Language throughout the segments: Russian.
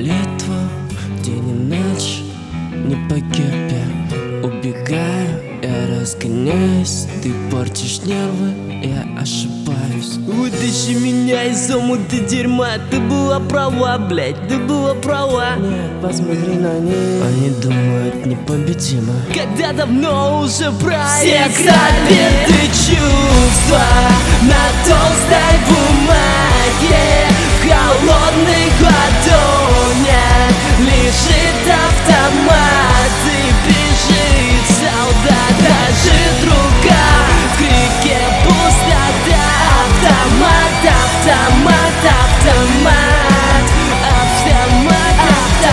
молитва, день и ночь, не погиб я. Убегаю, я разгоняюсь, ты портишь нервы, я ошибаюсь. Вытащи меня из омута дерьма, ты была права, блядь, ты была права. Нет, посмотри на них, они думают непобедимо, когда давно уже проиграли. Всех забиты чувства на толстой бумаге, в холодных ладонях лежит автомат и бежит солдат. Даже друга в крике пустота. Автомат, автомат, автомат, автомат,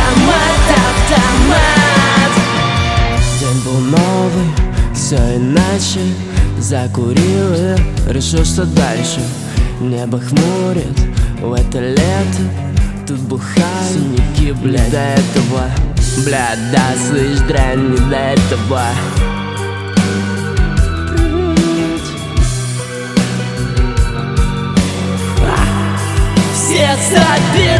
автомат, автомат. День был новый, все иначе. Закурил и решил, что дальше. Небо хмурит в это лето. Тут бухаю, синяки, блядь, до этого. Блядь, да, слышь, дрянь, не до этого. Всех забил